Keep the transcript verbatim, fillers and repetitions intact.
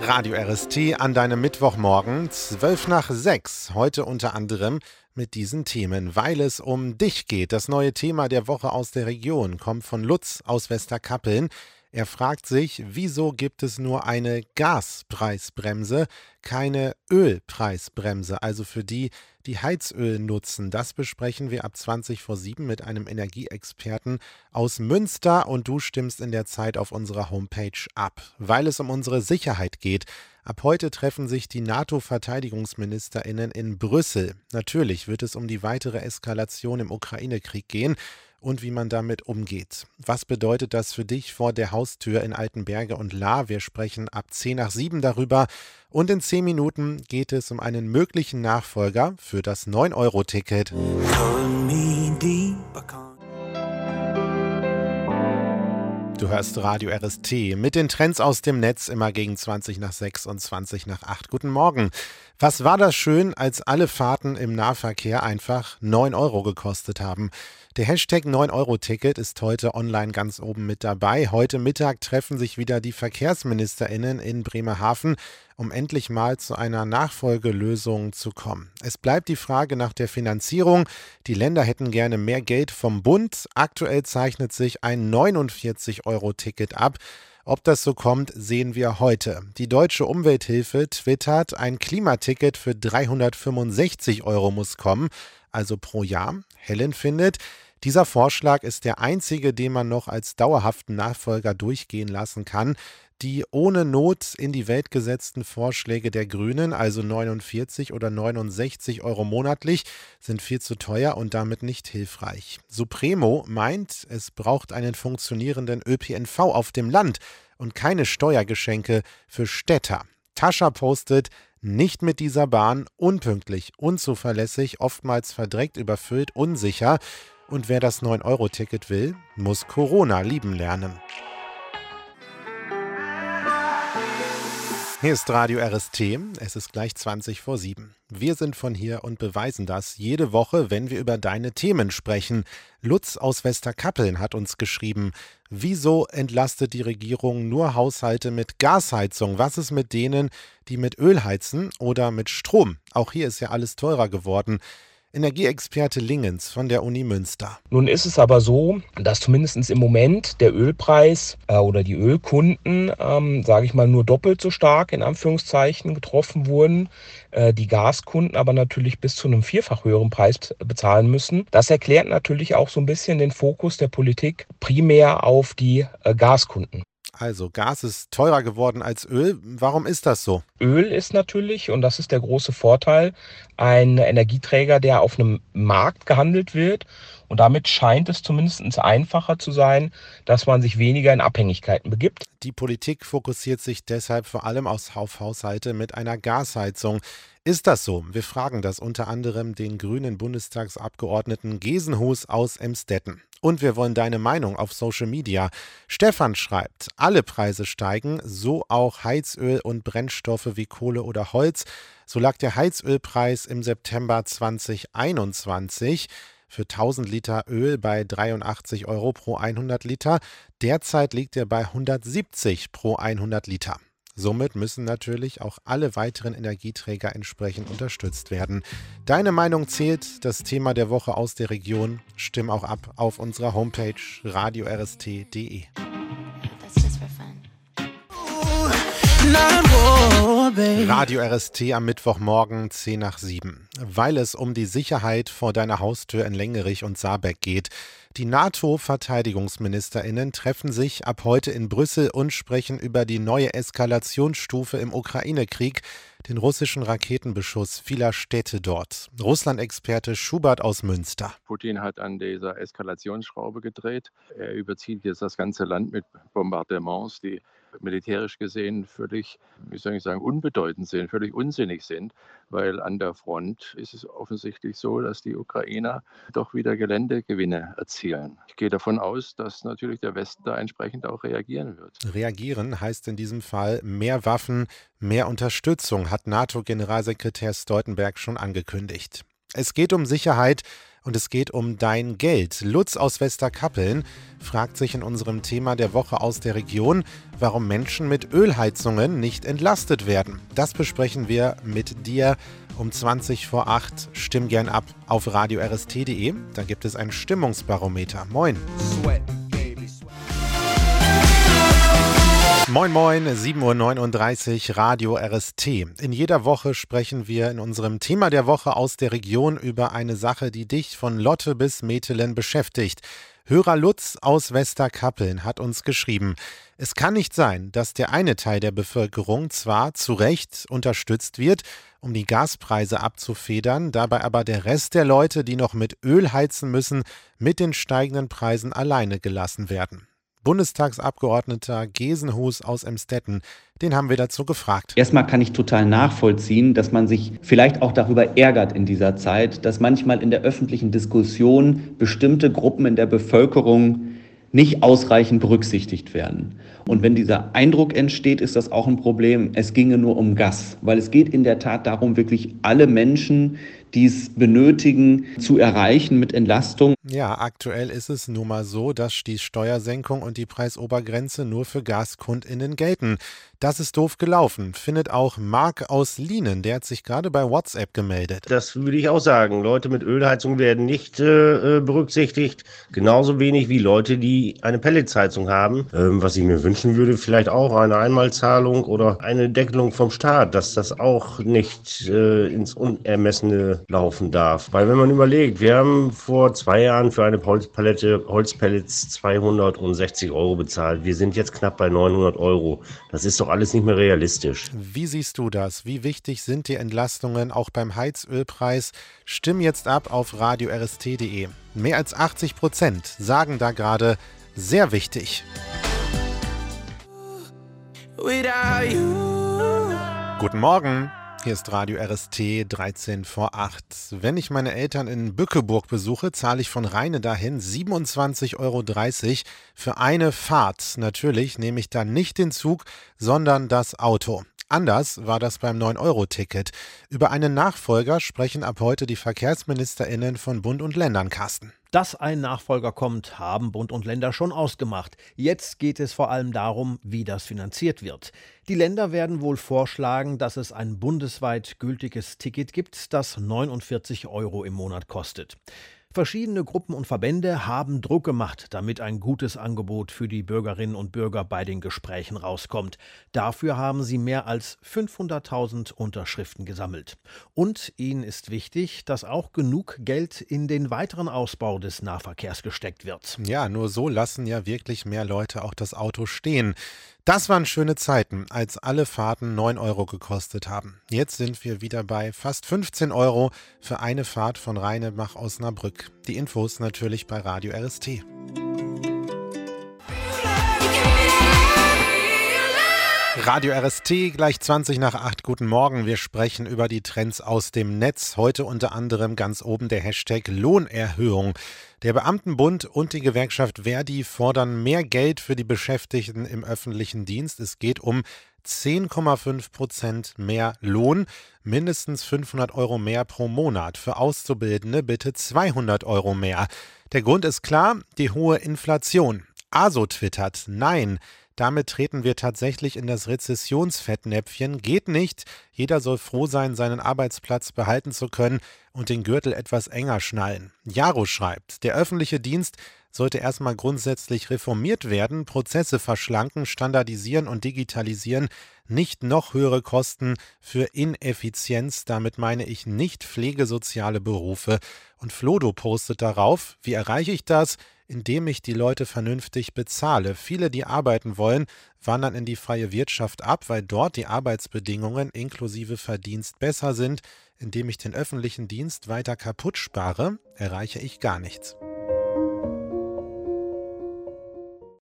Radio R S T an deinem Mittwochmorgen, zwölf nach sechs. Heute unter anderem mit diesen Themen, weil es um dich geht. Das neue Thema der Woche aus der Region kommt von Lutz aus Westerkappeln. Er fragt sich, wieso gibt es nur eine Gaspreisbremse, keine Ölpreisbremse, also für die, die Heizöl nutzen. Das besprechen wir ab zwanzig vor sieben mit einem Energieexperten aus Münster und du stimmst in der Zeit auf unserer Homepage ab, weil es um unsere Sicherheit geht. Ab heute treffen sich die NATO-VerteidigungsministerInnen in Brüssel. Natürlich wird es um die weitere Eskalation im Ukraine-Krieg gehen und wie man damit umgeht. Was bedeutet das für dich vor der Haustür in Altenberge und Lahr? Wir sprechen ab zehn nach sieben darüber. Und in zehn Minuten geht es um einen möglichen Nachfolger für das neun Euro Ticket. Du hörst Radio R S T mit den Trends aus dem Netz immer gegen zwanzig nach sechs und zwanzig nach acht. Guten Morgen. Was war das schön, als alle Fahrten im Nahverkehr einfach neun Euro gekostet haben? Der Hashtag neun Euro Ticket ist heute online ganz oben mit dabei. Heute Mittag treffen sich wieder die VerkehrsministerInnen in Bremerhaven, um endlich mal zu einer Nachfolgelösung zu kommen. Es bleibt die Frage nach der Finanzierung. Die Länder hätten gerne mehr Geld vom Bund. Aktuell zeichnet sich ein neunundvierzig Euro Ticket ab. Ob das so kommt, sehen wir heute. Die Deutsche Umwelthilfe twittert, ein Klimaticket für dreihundertfünfundsechzig Euro muss kommen, also pro Jahr. Helen findet, dieser Vorschlag ist der einzige, den man noch als dauerhaften Nachfolger durchgehen lassen kann. Die ohne Not in die Welt gesetzten Vorschläge der Grünen, also neunundvierzig oder neunundsechzig Euro monatlich, sind viel zu teuer und damit nicht hilfreich. Supremo meint, es braucht einen funktionierenden Ö P N V auf dem Land und keine Steuergeschenke für Städter. Tascha postet, nicht mit dieser Bahn, unpünktlich, unzuverlässig, oftmals verdreckt, überfüllt, unsicher. Und wer das neun Euro Ticket will, muss Corona lieben lernen. Hier ist Radio R S T, es ist gleich zwanzig vor sieben. Wir sind von hier und beweisen das jede Woche, wenn wir über deine Themen sprechen. Lutz aus Westerkappeln hat uns geschrieben, wieso entlastet die Regierung nur Haushalte mit Gasheizung? Was ist mit denen, die mit Öl heizen oder mit Strom? Auch hier ist ja alles teurer geworden. Energieexperte Lingens von der Uni Münster. Nun ist es aber so, dass zumindest im Moment der Ölpreis äh, oder die Ölkunden, ähm, sage ich mal, nur doppelt so stark in Anführungszeichen getroffen wurden. Äh, die Gaskunden aber natürlich bis zu einem vierfach höheren Preis bezahlen müssen. Das erklärt natürlich auch so ein bisschen den Fokus der Politik primär auf die äh, Gaskunden. Also Gas ist teurer geworden als Öl. Warum ist das so? Öl ist natürlich, und das ist der große Vorteil, ein Energieträger, der auf einem Markt gehandelt wird. Und damit scheint es zumindest einfacher zu sein, dass man sich weniger in Abhängigkeiten begibt. Die Politik fokussiert sich deshalb vor allem auf Haushalte mit einer Gasheizung. Ist das so? Wir fragen das unter anderem den grünen Bundestagsabgeordneten Gesenhus aus Emstetten. Und wir wollen deine Meinung auf Social Media. Stefan schreibt, alle Preise steigen, so auch Heizöl und Brennstoffe wie Kohle oder Holz. So lag der Heizölpreis im September zwanzig einundzwanzig für tausend Liter Öl bei dreiundachtzig Euro pro hundert Liter. Derzeit liegt er bei hundertsiebzig pro hundert Liter. Somit müssen natürlich auch alle weiteren Energieträger entsprechend unterstützt werden. Deine Meinung zählt, das Thema der Woche aus der Region. Stimm auch ab auf unserer Homepage radio r s t punkt d e. Radio R S T am Mittwochmorgen zehn nach sieben. Weil es um die Sicherheit vor deiner Haustür in Lengerich und Saarbeck geht. Die NATO-VerteidigungsministerInnen treffen sich ab heute in Brüssel und sprechen über die neue Eskalationsstufe im Ukraine-Krieg, den russischen Raketenbeschuss vieler Städte dort. Russland-Experte Schubert aus Münster. Putin hat an dieser Eskalationsschraube gedreht. Er überzieht jetzt das ganze Land mit Bombardements, die militärisch gesehen völlig, wie soll ich sagen, unbedeutend sind, völlig unsinnig sind, weil an der Front ist es offensichtlich so, dass die Ukrainer doch wieder Geländegewinne erzielen. Ich gehe davon aus, dass natürlich der Westen da entsprechend auch reagieren wird. Reagieren heißt in diesem Fall mehr Waffen, mehr Unterstützung, hat NATO-Generalsekretär Stoltenberg schon angekündigt. Es geht um Sicherheit und es geht um dein Geld. Lutz aus Westerkappeln fragt sich in unserem Thema der Woche aus der Region, warum Menschen mit Ölheizungen nicht entlastet werden. Das besprechen wir mit dir um zwanzig vor acht. Stimm gern ab auf radio r s t punkt d e. Da gibt es ein Stimmungsbarometer. Moin. Moin Moin, sieben Uhr neununddreißig, Radio R S T. In jeder Woche sprechen wir in unserem Thema der Woche aus der Region über eine Sache, die dich von Lotte bis Metelen beschäftigt. Hörer Lutz aus Westerkappeln hat uns geschrieben: Es kann nicht sein, dass der eine Teil der Bevölkerung zwar zu Recht unterstützt wird, um die Gaspreise abzufedern, dabei aber der Rest der Leute, die noch mit Öl heizen müssen, mit den steigenden Preisen alleine gelassen werden. Bundestagsabgeordneter Gesenhus aus Emstetten, den haben wir dazu gefragt. Erstmal kann ich total nachvollziehen, dass man sich vielleicht auch darüber ärgert in dieser Zeit, dass manchmal in der öffentlichen Diskussion bestimmte Gruppen in der Bevölkerung nicht ausreichend berücksichtigt werden. Und wenn dieser Eindruck entsteht, ist das auch ein Problem. Es ginge nur um Gas, weil es geht in der Tat darum, wirklich alle Menschen, die es benötigen, zu erreichen mit Entlastung. Ja, aktuell ist es nun mal so, dass die Steuersenkung und die Preisobergrenze nur für GaskundInnen gelten. Das ist doof gelaufen, findet auch Marc aus Lienen. Der hat sich gerade bei WhatsApp gemeldet. Das würde ich auch sagen. Leute mit Ölheizung werden nicht äh, berücksichtigt. Genauso wenig wie Leute, die eine Pelletsheizung haben. Ähm, was ich mir wünschen würde, vielleicht auch eine Einmalzahlung oder eine Deckelung vom Staat, dass das auch nicht äh, ins Unermessene laufen darf. Weil wenn man überlegt, wir haben vor zwei Jahren für eine Holzpalette Holzpellets zweihundertsechzig Euro bezahlt. Wir sind jetzt knapp bei neunhundert Euro. Das ist doch alles nicht mehr realistisch. Wie siehst du das? Wie wichtig sind die Entlastungen auch beim Heizölpreis? Stimm jetzt ab auf radio r s t punkt d e. Mehr als achtzig Prozent sagen da gerade sehr wichtig. Guten Morgen. Hier ist Radio R S T dreizehn vor acht. Wenn ich meine Eltern in Bückeburg besuche, zahle ich von Rheine dahin siebenundzwanzig Euro dreißig für eine Fahrt. Natürlich nehme ich dann nicht den Zug, sondern das Auto. Anders war das beim neun Euro Ticket. Über einen Nachfolger sprechen ab heute die VerkehrsministerInnen von Bund und Ländern, Carsten. Dass ein Nachfolger kommt, haben Bund und Länder schon ausgemacht. Jetzt geht es vor allem darum, wie das finanziert wird. Die Länder werden wohl vorschlagen, dass es ein bundesweit gültiges Ticket gibt, das neunundvierzig Euro im Monat kostet. Verschiedene Gruppen und Verbände haben Druck gemacht, damit ein gutes Angebot für die Bürgerinnen und Bürger bei den Gesprächen rauskommt. Dafür haben sie mehr als fünfhunderttausend Unterschriften gesammelt. Und ihnen ist wichtig, dass auch genug Geld in den weiteren Ausbau des Nahverkehrs gesteckt wird. Ja, nur so lassen ja wirklich mehr Leute auch das Auto stehen. Das waren schöne Zeiten, als alle Fahrten neun Euro gekostet haben. Jetzt sind wir wieder bei fast fünfzehn Euro für eine Fahrt von Rheine nach Osnabrück. Die Infos natürlich bei Radio R S T. Radio R S T, gleich zwanzig nach acht. Guten Morgen. Wir sprechen über die Trends aus dem Netz. Heute unter anderem ganz oben der Hashtag Lohnerhöhung. Der Beamtenbund und die Gewerkschaft Verdi fordern mehr Geld für die Beschäftigten im öffentlichen Dienst. Es geht um zehn Komma fünf Prozent mehr Lohn, mindestens fünfhundert Euro mehr pro Monat. Für Auszubildende bitte zweihundert Euro mehr. Der Grund ist klar, die hohe Inflation. A S O twittert, nein. Damit treten wir tatsächlich in das Rezessionsfettnäpfchen. Geht nicht. Jeder soll froh sein, seinen Arbeitsplatz behalten zu können und den Gürtel etwas enger schnallen. Jaro schreibt, der öffentliche Dienst sollte erstmal grundsätzlich reformiert werden, Prozesse verschlanken, standardisieren und digitalisieren, nicht noch höhere Kosten für Ineffizienz, damit meine ich nicht pflegesoziale Berufe. Und Flodo postet darauf, wie erreiche ich das? Indem ich die Leute vernünftig bezahle. Viele, die arbeiten wollen, wandern in die freie Wirtschaft ab, weil dort die Arbeitsbedingungen inklusive Verdienst besser sind. Indem ich den öffentlichen Dienst weiter kaputt spare, erreiche ich gar nichts.